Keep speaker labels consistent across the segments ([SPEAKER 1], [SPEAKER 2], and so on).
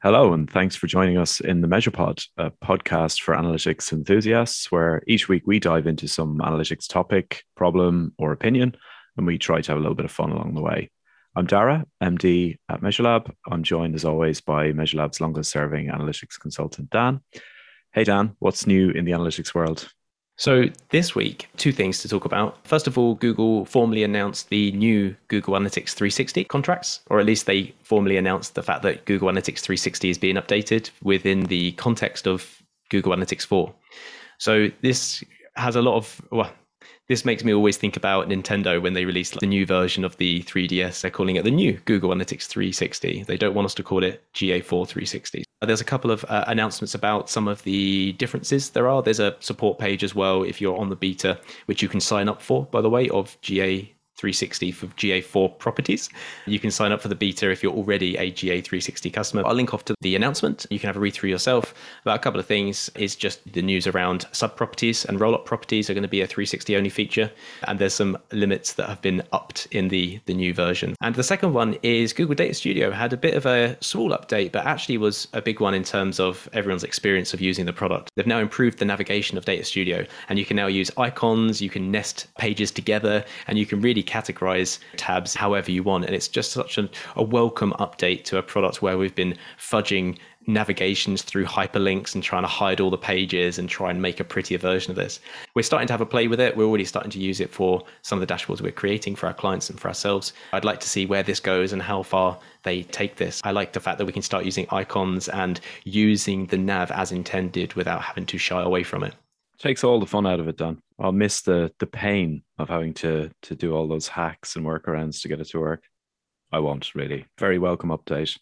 [SPEAKER 1] Hello, and thanks for joining us in the MeasurePod, a podcast for analytics enthusiasts, where each week we dive into some analytics topic, problem, or opinion, and we try to have a little bit of fun along the way. I'm Dara, MD at MeasureLab. I'm joined, as always, by MeasureLab's longest serving analytics consultant, Dan. Hey, Dan, what's new in the analytics world?
[SPEAKER 2] So this week, two things to talk about. First of all, Google formally announced the new Google Analytics 360 contracts, or at least they formally announced the fact that Google Analytics 360 is being updated within the context of Google Analytics 4. So this has a lot of, well, this makes me always think about Nintendo when they released the new version of the 3DS. They're calling it the new Google Analytics 360. They don't want us to call it GA4 360. There's a couple of announcements about some of the differences there are. There's a support page as well if you're on the beta, which you can sign up for, by the way, of GA 360 for GA4 properties. You can sign up for the beta if you're already a GA 360 customer. I'll link off to the announcement. You can have a read through yourself. But a couple of things is just the news around sub properties and roll up properties are going to be a 360 only feature. And there's some limits that have been upped in the new version. And the second one is Google Data Studio had a bit of a small update, but actually was a big one in terms of everyone's experience of using the product. They've now improved the navigation of Data Studio, and you can now use icons, you can nest pages together, and you can really categorize tabs however you want. And it's just such a welcome update to a product where we've been fudging navigations through hyperlinks and trying to hide all the pages and try and make a prettier version of this. We're starting to have a play with it. We're already starting to use it for some of the dashboards we're creating for our clients and for ourselves. I'd like to see where this goes and how far they take this. I like the fact that we can start using icons and using the nav as intended without having to shy away from it.
[SPEAKER 1] Takes all the fun out of it, Dan. I'll miss the pain of having to do all those hacks and workarounds to get it to work. I won't really. Very welcome update.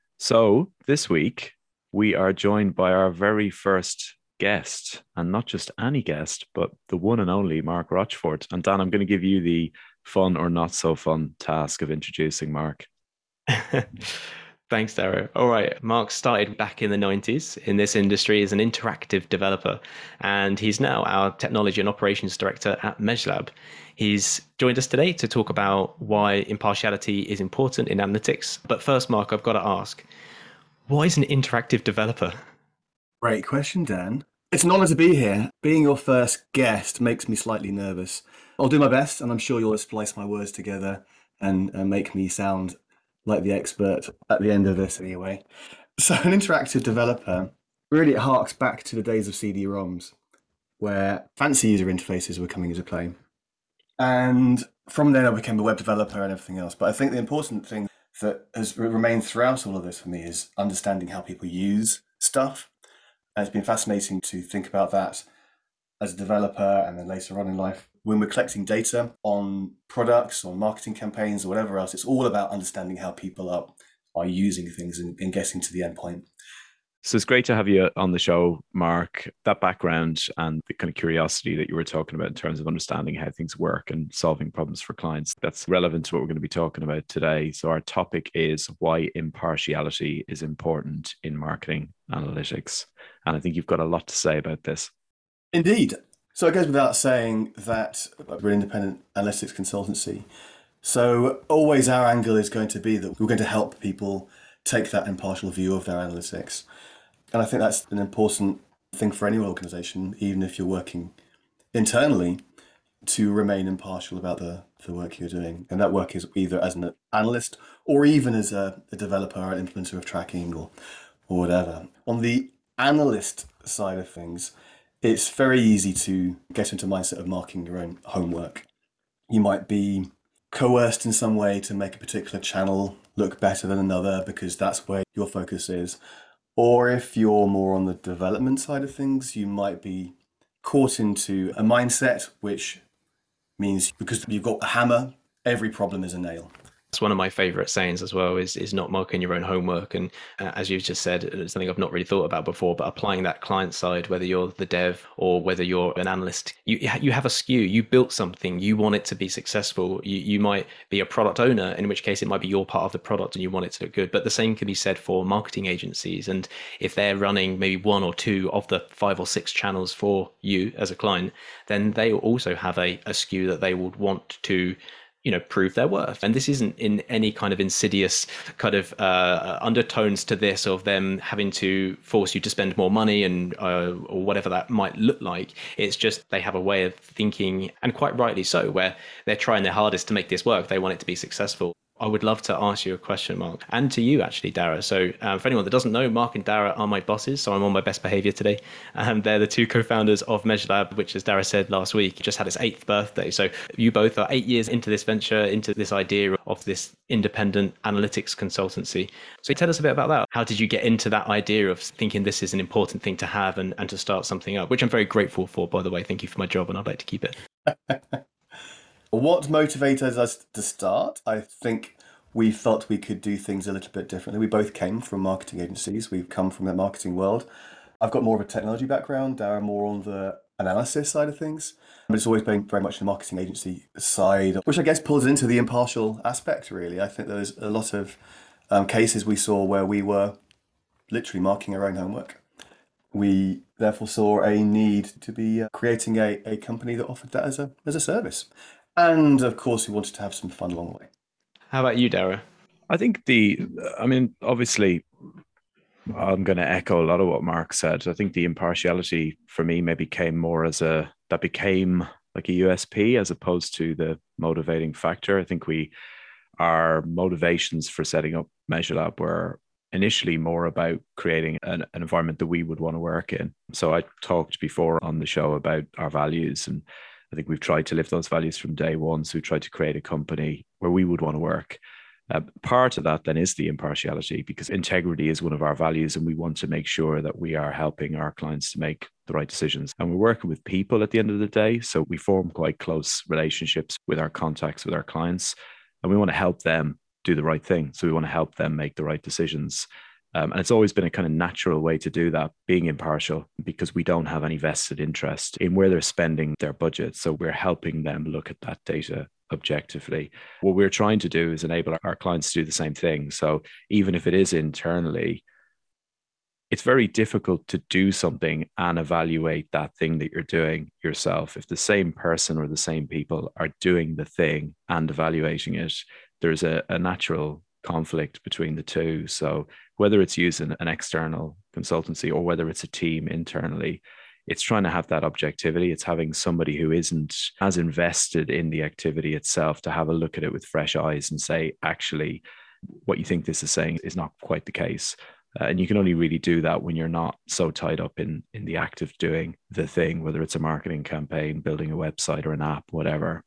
[SPEAKER 1] So this week we are joined by our very first guest, and not just any guest, but the one and only Mark Rochfort. And Dan, I'm going to give you the fun or not so fun task of introducing Mark.
[SPEAKER 2] Thanks, Darrow. All right. Mark started back in the 90s in this industry as an interactive developer, and he's now our technology and operations director at MeasureLab. He's joined us today to talk about why impartiality is important in analytics. But first, Mark, I've got to ask, what is an interactive developer?
[SPEAKER 3] Great question, Dan. It's an honor to be here. Being your first guest makes me slightly nervous. I'll do my best, and I'm sure you'll splice my words together and make me sound like the expert at the end of this anyway. So an interactive developer, really it harks back to the days of CD-ROMs, where fancy user interfaces were coming into play. And from then I became a web developer and everything else. But I think the important thing that has remained throughout all of this for me is understanding how people use stuff. And it's been fascinating to think about that as a developer and then later on in life. When we're collecting data on products or marketing campaigns or whatever else, it's all about understanding how people are using things and getting to the endpoint.
[SPEAKER 1] So it's great to have you on the show, Mark. That background and the kind of curiosity that you were talking about in terms of understanding how things work and solving problems for clients, that's relevant to what we're going to be talking about today. So our topic is why impartiality is important in marketing analytics. And I think you've got a lot to say about this.
[SPEAKER 3] Indeed. So it goes without saying that we're an independent analytics consultancy. So always our angle is going to be that we're going to help people take that impartial view of their analytics. And I think that's an important thing for any organization, even if you're working internally, to remain impartial about the work you're doing. And that work is either as an analyst or even as a developer or an implementer of tracking or whatever. On the analyst side of things, it's very easy to get into a mindset of marking your own homework. You might be coerced in some way to make a particular channel look better than another because that's where your focus is. Or if you're more on the development side of things, you might be caught into a mindset which means because you've got a hammer, every problem is a nail.
[SPEAKER 2] It's one of my favorite sayings as well is not marking your own homework. And as you've just said, it's something I've not really thought about before, but applying that client side, whether you're the dev or whether you're an analyst, you have a skew, you built something, you want it to be successful. You might be a product owner, in which case it might be your part of the product and you want it to look good. But the same can be said for marketing agencies. And if they're running maybe one or two of the 5 or 6 channels for you as a client, then they also have a skew that they would want to prove their worth. And this isn't in any kind of insidious kind of undertones to this of them having to force you to spend more money and or whatever that might look like. It's just they have a way of thinking, and quite rightly so, where they're trying their hardest to make this work. They want it to be successful. I would love to ask you a question, Mark, and to you actually, Dara. So for anyone that doesn't know, Mark and Dara are my bosses, so I'm on my best behavior today. They're the two co-founders of Measure Lab, which, as Dara said last week, just had its 8th birthday. So you both are 8 years into this venture, into this idea of this independent analytics consultancy. So tell us a bit about that. How did you get into that idea of thinking this is an important thing to have and to start something up, which I'm very grateful for, by the way. Thank you for my job, and I'd like to keep it.
[SPEAKER 3] What motivated us to start? I think we felt we could do things a little bit differently. We both came from marketing agencies. We've come from the marketing world. I've got more of a technology background, Dara more on the analysis side of things. But it's always been very much the marketing agency side, which I guess pulls into the impartial aspect, really. I think there's a lot of cases we saw where we were literally marking our own homework. We therefore saw a need to be creating a company that offered that as a service. And of course, we wanted to have some fun along the way.
[SPEAKER 2] How about you, Dara?
[SPEAKER 1] I think obviously, I'm going to echo a lot of what Mark said. I think the impartiality for me maybe came more that became like a USP as opposed to the motivating factor. I think our motivations for setting up Measure Lab were initially more about creating an environment that we would want to work in. So I talked before on the show about our values, and I think we've tried to live those values from day one. So we tried to create a company where we would want to work. Part of that then is the impartiality, because integrity is one of our values, and we want to make sure that we are helping our clients to make the right decisions. And we're working with people at the end of the day. So we form quite close relationships with our contacts, with our clients, and we want to help them do the right thing. So we want to help them make the right decisions. And it's always been a kind of natural way to do that, being impartial, because we don't have any vested interest in where they're spending their budget. So we're helping them look at that data objectively. What we're trying to do is enable our clients to do the same thing. So even if it is internally, it's very difficult to do something and evaluate that thing that you're doing yourself. If the same person or the same people are doing the thing and evaluating it, there's a natural conflict between the two. So whether it's using an external consultancy or whether it's a team internally, it's trying to have that objectivity. It's having somebody who isn't as invested in the activity itself to have a look at it with fresh eyes and say, actually, what you think this is saying is not quite the case. And you can only really do that when you're not so tied up in the act of doing the thing, whether it's a marketing campaign, building a website or an app, whatever.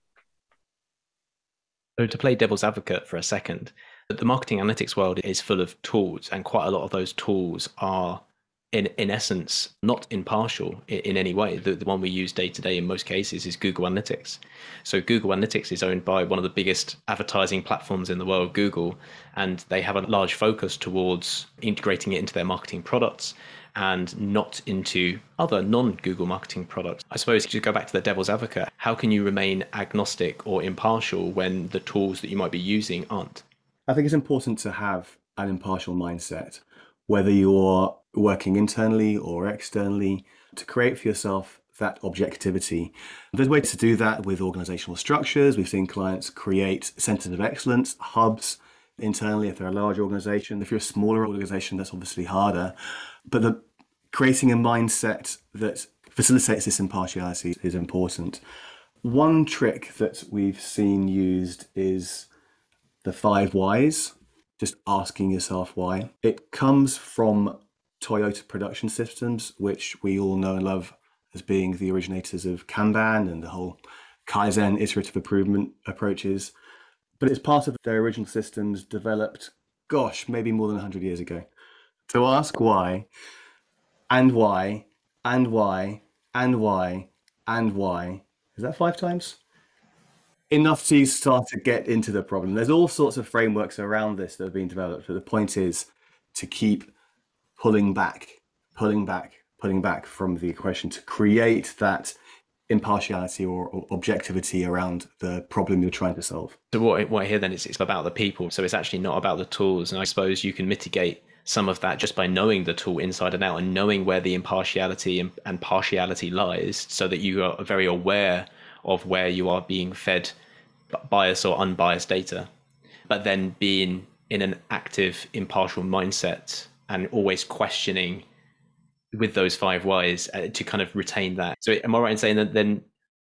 [SPEAKER 2] So to play devil's advocate for a second, the marketing analytics world is full of tools, and quite a lot of those tools are in essence not impartial in any way. The one we use day to day in most cases is Google Analytics. So Google Analytics is owned by one of the biggest advertising platforms in the world, Google, and they have a large focus towards integrating it into their marketing products and not into other non-Google marketing products. I suppose to go back to the devil's advocate, how can you remain agnostic or impartial when the tools that you might be using aren't?
[SPEAKER 3] I think it's important to have an impartial mindset, whether you're working internally or externally, to create for yourself that objectivity. There's ways to do that with organizational structures. We've seen clients create centers of excellence, hubs internally if they're a large organization. If you're a smaller organization, that's obviously harder. But creating a mindset that facilitates this impartiality is important. One trick that we've seen used is the 5 whys, just asking yourself why. It comes from Toyota Production Systems, which we all know and love as being the originators of Kanban and the whole Kaizen iterative improvement approaches. But it's part of their original systems developed, maybe more than 100 years ago. To ask why, and why, and why, and why, and why. Is that 5 times? Enough to start to get into the problem. There's all sorts of frameworks around this that have been developed, but the point is to keep pulling back from the equation to create that impartiality or objectivity around the problem you're trying to solve.
[SPEAKER 2] So what I hear then is it's about the people. So it's actually not about the tools. And I suppose you can mitigate some of that just by knowing the tool inside and out and knowing where the impartiality and partiality lies, so that you are very aware of where you are being fed bias or unbiased data, but then being in an active, impartial mindset and always questioning with those 5 whys to kind of retain that. So am I right in saying that then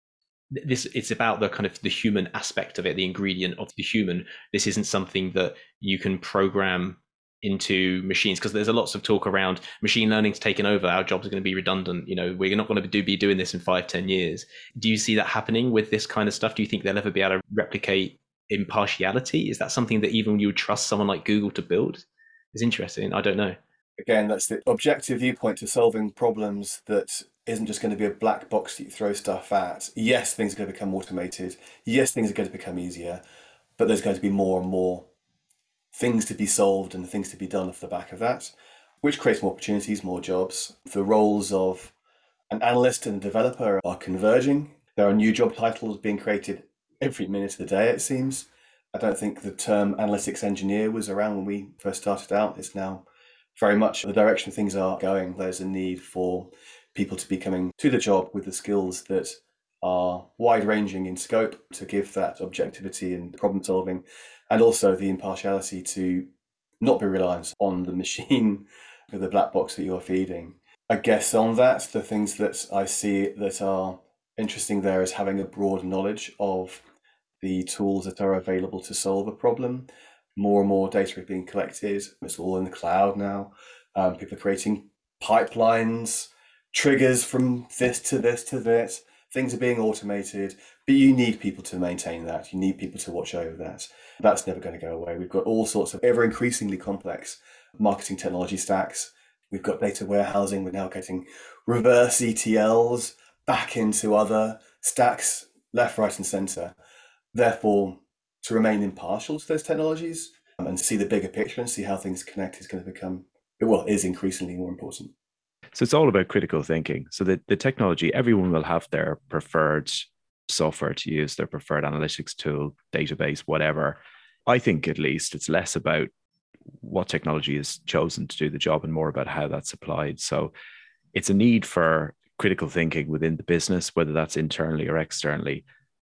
[SPEAKER 2] it's about the kind of the human aspect of it, the ingredient of the human? This isn't something that you can program into machines, because there's a lots of talk around machine learning's taken over, our jobs are going to be redundant, we're not going to be doing this in 5-10 years. Do you see that happening with this kind of stuff? Do you think they'll ever be able to replicate impartiality? Is that something that even you would trust someone like Google to build? It's interesting. I don't know.
[SPEAKER 3] Again, that's the objective viewpoint to solving problems that isn't just going to be a black box that you throw stuff at. Yes, things are going to become automated. Yes, things are going to become easier, but there's going to be more and more things to be solved and things to be done off the back of that, which creates more opportunities, more jobs. The roles of an analyst and a developer are converging. There are new job titles being created every minute of the day, it seems. I don't think the term analytics engineer was around when we first started out. It's now very much the direction things are going. There's a need for people to be coming to the job with the skills that are wide-ranging in scope to give that objectivity and problem solving, and also the impartiality to not be reliant on the machine or the black box that you're feeding. I guess on that, the things that I see that are interesting there is having a broad knowledge of the tools that are available to solve a problem. More and more data is being collected. It's all in the cloud now. People are creating pipelines, triggers from this to this to this. Things are being automated, but you need people to maintain that. You need people to watch over that. That's never going to go away. We've got all sorts of ever increasingly complex marketing technology stacks. We've got data warehousing. We're now getting reverse ETLs back into other stacks, left, right, and center. Therefore, to remain impartial to those technologies and see the bigger picture and see how things connect is going to become, is increasingly more important.
[SPEAKER 1] So it's all about critical thinking. So the technology, everyone will have their preferred software to use, their preferred analytics tool, database, whatever. I think at least it's less about what technology is chosen to do the job and more about how that's applied. So it's a need for critical thinking within the business, whether that's internally or externally.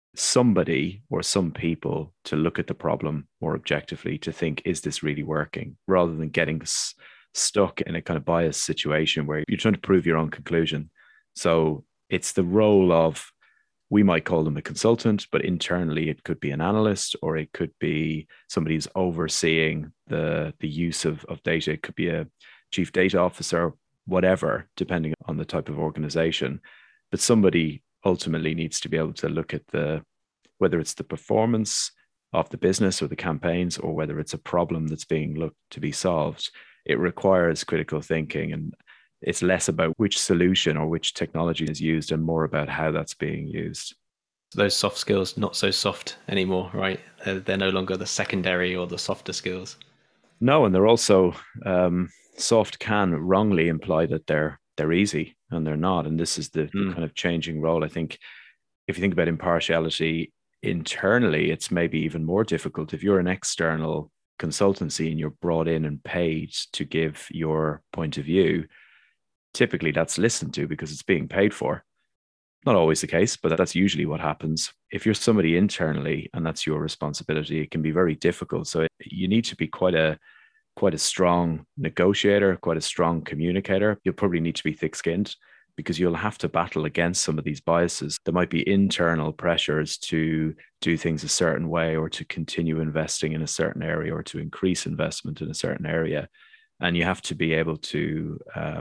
[SPEAKER 1] Somebody or some people to look at the problem more objectively, to think, is this really working, rather than getting stuck in a kind of biased situation where you're trying to prove your own conclusion. So it's the role of, we might call them a consultant, but internally it could be an analyst, or it could be somebody who's overseeing the use of data. It could be a chief data officer, whatever, depending on the type of organization. But somebody ultimately needs to be able to look at whether it's the performance of the business or the campaigns, or whether it's a problem that's being looked to be solved. It requires critical thinking, and it's less about which solution or which technology is used and more about how that's being used.
[SPEAKER 2] Those soft skills, not so soft anymore, right? They're no longer the secondary or the softer skills.
[SPEAKER 1] No, and they're also, soft can wrongly imply that they're easy, and they're not. And this is the kind of changing role. I think if you think about impartiality internally, it's maybe even more difficult. If you're an external consultancy and you're brought in and paid to give your point of view, typically that's listened to because it's being paid for. Not always the case, but that's usually what happens. If you're somebody internally and that's your responsibility, it can be very difficult. So you need to be quite a strong negotiator, quite a strong communicator. You'll probably need to be thick-skinned, because you'll have to battle against some of these biases. There might be internal pressures to do things a certain way, or to continue investing in a certain area, or to increase investment in a certain area. And you have to be able to,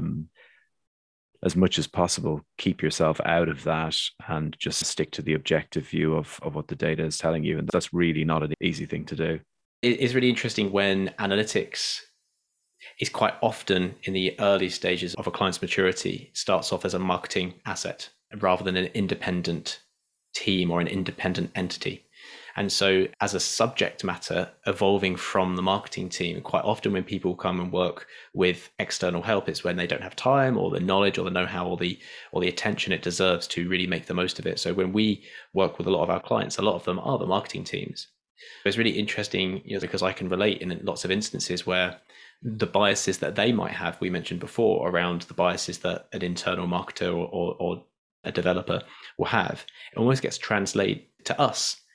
[SPEAKER 1] as much as possible, keep yourself out of that and just stick to the objective view of what the data is telling you. And that's really not an easy thing to do.
[SPEAKER 2] It's really interesting when analytics is quite often in the early stages of a client's maturity, starts off as a marketing asset rather than an independent team or an independent entity. And so as a subject matter evolving from the marketing team, quite often when people come and work with external help, it's when they don't have time or the knowledge or the know-how or the attention it deserves to really make the most of it. So when we work with a lot of our clients, a lot of them are the marketing teams. It's really interesting, because I can relate in lots of instances where the biases that they might have, we mentioned before, around the biases that an internal marketer or a developer will have, it almost gets translated to us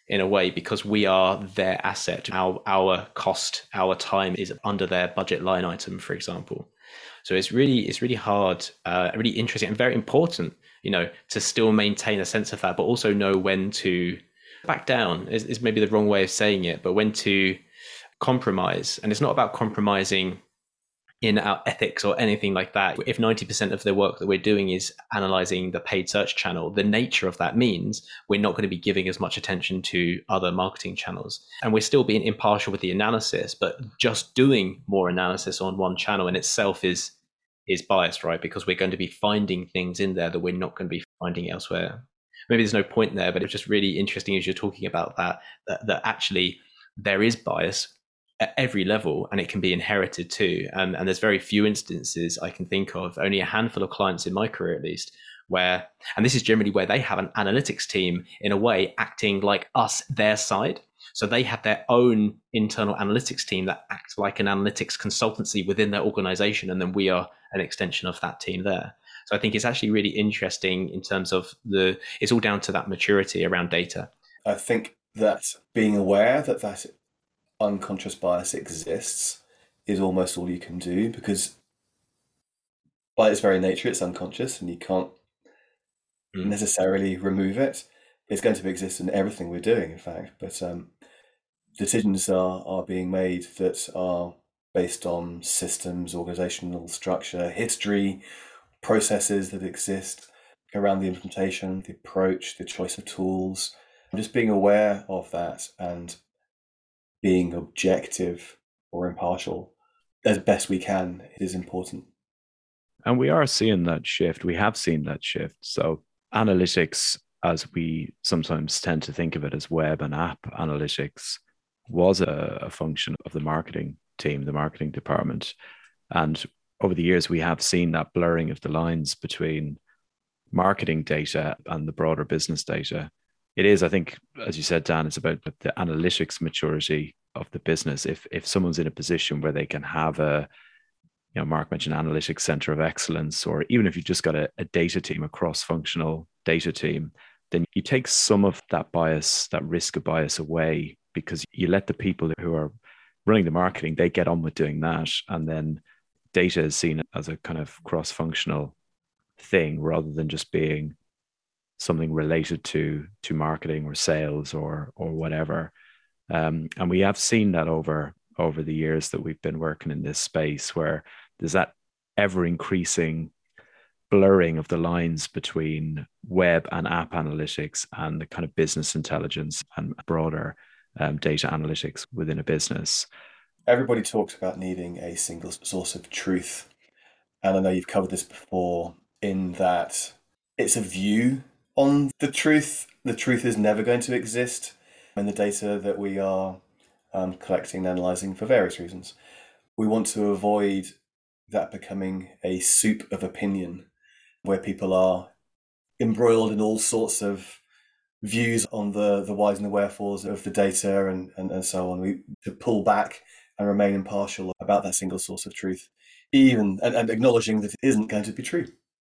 [SPEAKER 2] in a way, because we are their asset. Our cost, our time is under their budget line item, for example. So it's really hard, really interesting and very important, to still maintain a sense of that, but also know when to back down is maybe the wrong way of saying it, but when to compromise. And it's not about compromising in our ethics or anything like that. If 90% of the work that we're doing is analyzing the paid search channel, the nature of that means we're not going to be giving as much attention to other marketing channels. And we're still being impartial with the analysis, but just doing more analysis on one channel in itself is biased, right? Because we're going to be finding things in there that we're not going to be finding elsewhere. Maybe there's no point there, but it's just really interesting as you're talking about that actually there is bias at every level, and it can be inherited too. And there's very few instances I can think of, only a handful of clients in my career at least, where, and this is generally where they have an analytics team in a way acting like us, their side. So they have their own internal analytics team that acts like an analytics consultancy within their organization. And then we are an extension of that team there. So I think it's actually really interesting in terms of it's all down to that maturity around data.
[SPEAKER 3] I think that being aware that unconscious bias exists is almost all you can do, because by its very nature it's unconscious and you can't necessarily remove it. It's going to exist in everything we're doing, in fact, but decisions are being made that are based on systems, organizational structure, history, processes that exist around the implementation, the approach, the choice of tools. Just being aware of that and being objective or impartial as best we can is important.
[SPEAKER 1] And we are seeing that shift. We have seen that shift. So analytics, as we sometimes tend to think of it as web and app analytics, was a function of the marketing team, the marketing department. And over the years, we have seen that blurring of the lines between marketing data and the broader business data. It is, I think, as you said, Dan, it's about the analytics maturity of the business. If someone's in a position where they can have Mark mentioned analytics center of excellence, or even if you've just got a data team, a cross-functional data team, then you take some of that bias, that risk of bias away, because you let the people who are running the marketing, they get on with doing that. And then data is seen as a kind of cross-functional thing rather than just being something related to marketing or sales or whatever. And we have seen that over the years that we've been working in this space, where there's that ever increasing blurring of the lines between web and app analytics and the kind of business intelligence and broader data analytics within a business.
[SPEAKER 3] Everybody talks about needing a single source of truth. And I know you've covered this before, in that it's a view on the truth. The truth is never going to exist in the data that we are collecting and analyzing for various reasons. We want to avoid that becoming a soup of opinion where people are embroiled in all sorts of views on the whys and the wherefores of the data and so on. To pull back and remain impartial about that single source of truth, even and acknowledging that it isn't going to be true.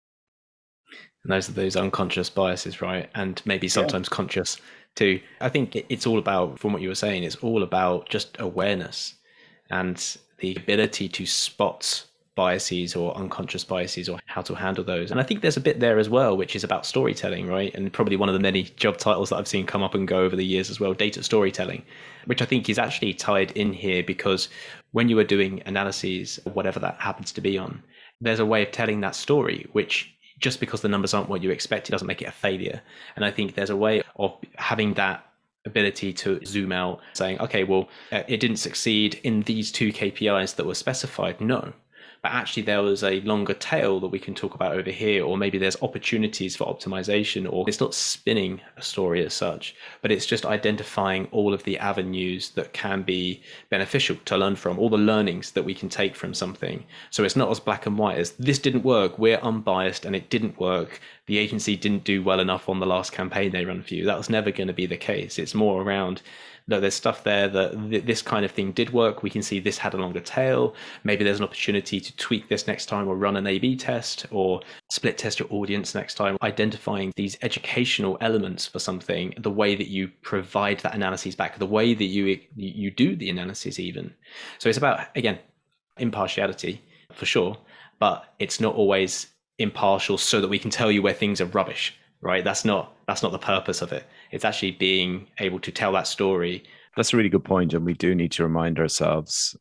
[SPEAKER 2] And those are those unconscious biases, right? And maybe sometimes conscious too. I think it's all about, from what you were saying, it's all about just awareness and the ability to spot biases or unconscious biases or how to handle those. And I think there's a bit there as well, which is about storytelling, right? And probably one of the many job titles that I've seen come up and go over the years as well, data storytelling, which I think is actually tied in here, because when you are doing analyses, whatever that happens to be on, there's a way of telling that story, which just because the numbers aren't what you expect, it doesn't make it a failure. And I think there's a way of having that ability to zoom out, saying, okay, well, it didn't succeed in these 2 KPIs that were specified. No, but actually there was a longer tail that we can talk about over here, or maybe there's opportunities for optimization, or it's not spinning a story as such, but it's just identifying all of the avenues that can be beneficial to learn from, all the learnings that we can take from something. So it's not as black and white as this didn't work, we're unbiased and it didn't work, the agency didn't do well enough on the last campaign they ran for you. That was never going to be the case. It's more around no, there's stuff there that this kind of thing did work. We can see this had a longer tail. Maybe there's an opportunity to tweak this next time, or run an A/B test, or split test your audience next time. Identifying these educational elements for something, the way that you provide that analysis back, the way that you do the analysis even. So it's about, again, impartiality for sure, but it's not always impartial so that we can tell you where things are rubbish, right? That's not the purpose of it. It's actually being able to tell that story.
[SPEAKER 1] That's a really good point, and we do need to remind ourselves.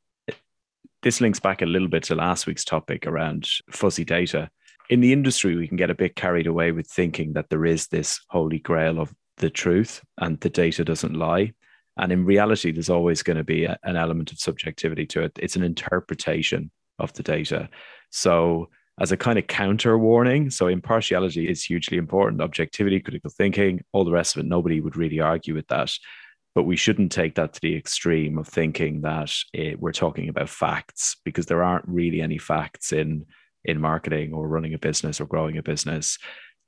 [SPEAKER 1] This links back a little bit to last week's topic around fuzzy data. In the industry, we can get a bit carried away with thinking that there is this holy grail of the truth and the data doesn't lie. And in reality, there's always going to be an element of subjectivity to it. It's an interpretation of the data. So as a kind of counter warning, so impartiality is hugely important. Objectivity, critical thinking, all the rest of it, nobody would really argue with that. But we shouldn't take that to the extreme of thinking that we're talking about facts, because there aren't really any facts in marketing or running a business or growing a business.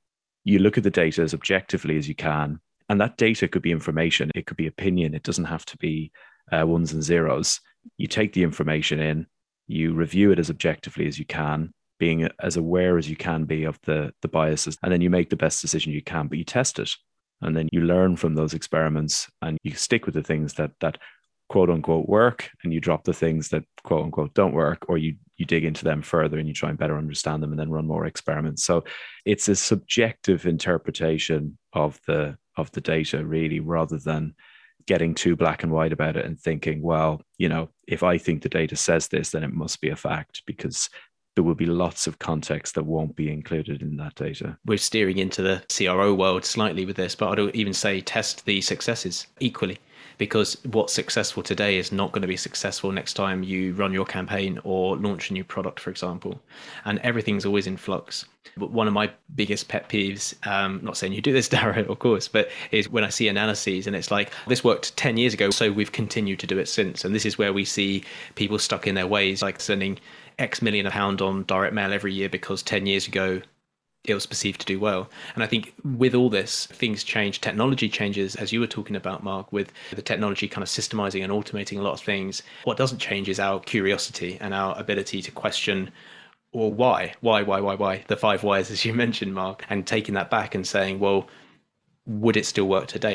[SPEAKER 1] You look at the data as objectively as you can, and that data could be information, it could be opinion, it doesn't have to be ones and zeros. You take the information in, you review it as objectively as you can, being as aware as you can be of the biases, and then you make the best decision you can, but you test it. And then you learn from those experiments and you stick with the things that quote unquote work, and you drop the things that quote unquote don't work, or you dig into them further and you try and better understand them and then run more experiments. So it's a subjective interpretation of the data, really, rather than getting too black and white about it and thinking, well, if I think the data says this, then it must be a fact, because there will be lots of context that won't be included in that data.
[SPEAKER 2] We're steering into the CRO world slightly with this, but I'd even say test the successes equally, because what's successful today is not going to be successful next time you run your campaign or launch a new product, for example. And everything's always in flux. But one of my biggest pet peeves, not saying you do this, Darren, of course, but is when I see analyses and it's like, this worked 10 years ago, so we've continued to do it since. And this is where we see people stuck in their ways, like sending X million a pound on direct mail every year because 10 years ago it was perceived to do well. And I think with all this, things change, technology changes, as you were talking about, Mark, with the technology kind of systemizing and automating a lot of things. What doesn't change is our curiosity and our ability to question, or why, the 5 whys, as you mentioned, Mark, and taking that back and saying, well, would it still work today?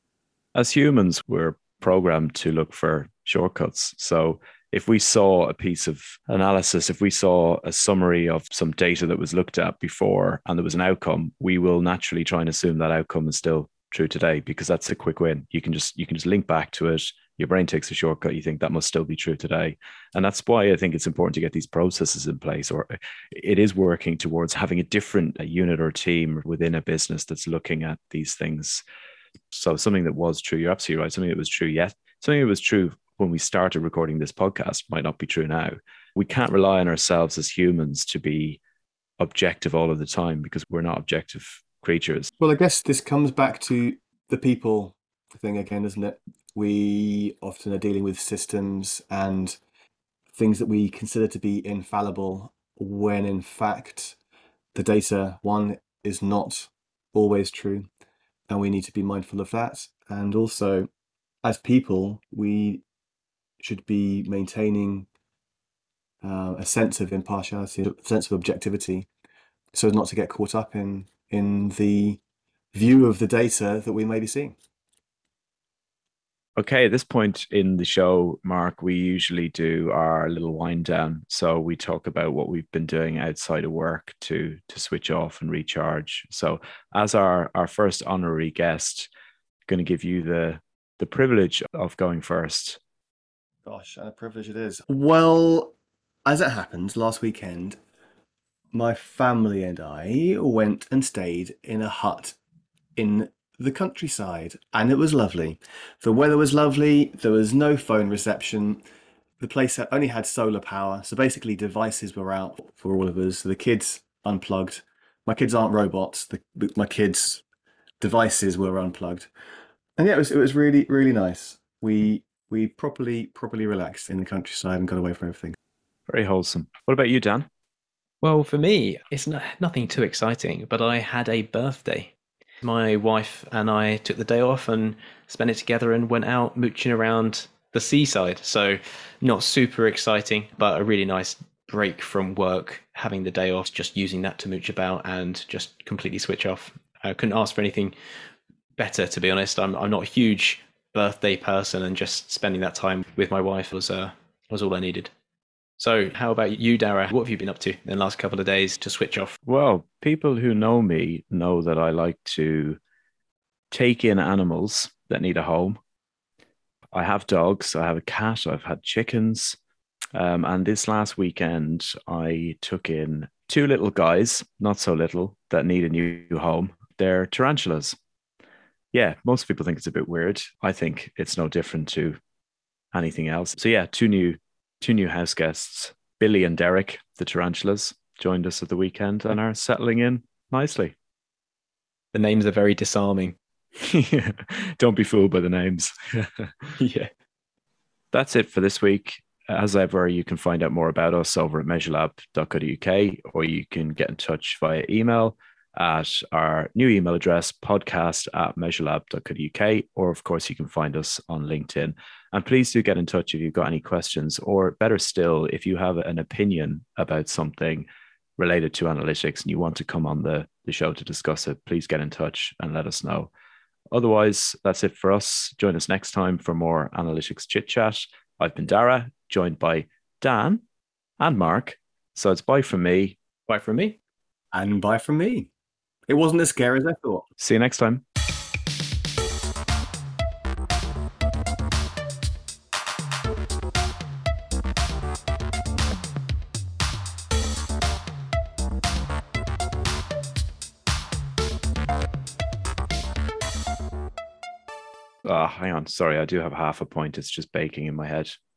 [SPEAKER 1] As humans, we're programmed to look for shortcuts. So if we saw a piece of analysis, if we saw a summary of some data that was looked at before and there was an outcome, we will naturally try and assume that outcome is still true today, because that's a quick win. You can just link back to it. Your brain takes a shortcut. You think that must still be true today. And that's why I think it's important to get these processes in place, or it is working towards having a different unit or team within a business that's looking at these things. So something that was true, you're absolutely right, something that was true something that was true when we started recording this podcast might not be true now. We can't rely on ourselves as humans to be objective all of the time, because we're not objective creatures.
[SPEAKER 3] Well, I guess this comes back to the people thing again, doesn't it? We often are dealing with systems and things that we consider to be infallible, when in fact the data, one, is not always true, and we need to be mindful of that. And also, as people, we should be maintaining a sense of impartiality, a sense of objectivity, so as not to get caught up in the view of the data that we may be seeing.
[SPEAKER 1] Okay, at this point in the show, Mark, we usually do our little wind down. So we talk about what we've been doing outside of work to switch off and recharge. So as our first honorary guest, going to give you the privilege of going first.
[SPEAKER 3] Gosh, and a privilege it is. Well, as it happened, last weekend, my family and I went and stayed in a hut in the countryside, and it was lovely. The weather was lovely. There was no phone reception. The place only had solar power, so basically devices were out for all of us. The kids unplugged. My kids aren't robots. My kids' devices were unplugged, and yeah, it was really, really nice. We properly relaxed in the countryside and got away from everything.
[SPEAKER 1] Very wholesome. What about you, Dan?
[SPEAKER 2] Well, for me, it's nothing too exciting, but I had a birthday. My wife and I took the day off and spent it together and went out mooching around the seaside. So not super exciting, but a really nice break from work, having the day off, just using that to mooch about and just completely switch off. I couldn't ask for anything better, to be honest. I'm not a huge birthday person, and just spending that time with my wife was all I needed. So how about you, Dara? What have you been up to in the last couple of days to switch off?
[SPEAKER 1] Well, people who know me know that I like to take in animals that need a home. I have dogs, I have a cat, I've had chickens. And this last weekend, I took in two little guys, not so little, that need a new home. They're tarantulas. Yeah, most people think it's a bit weird. I think it's no different to anything else. So yeah, two new house guests, Billy and Derek, the tarantulas, joined us at the weekend and are settling in nicely.
[SPEAKER 2] The names are very disarming.
[SPEAKER 1] Don't be fooled by the names.
[SPEAKER 2] Yeah.
[SPEAKER 1] That's it for this week. As ever, you can find out more about us over at measurelab.co.uk, or you can get in touch via email at our new email address, podcast@measurelab.co.uk, or of course, you can find us on LinkedIn. And please do get in touch if you've got any questions, or better still, if you have an opinion about something related to analytics and you want to come on the show to discuss it, please get in touch and let us know. Otherwise, that's it for us. Join us next time for more analytics chit chat. I've been Dara, joined by Dan and Mark. So it's bye from me.
[SPEAKER 2] Bye from me.
[SPEAKER 3] And bye from me. It wasn't as scary as I thought.
[SPEAKER 1] See you next time. Oh, hang on. Sorry, I do have half a point. It's just baking in my head.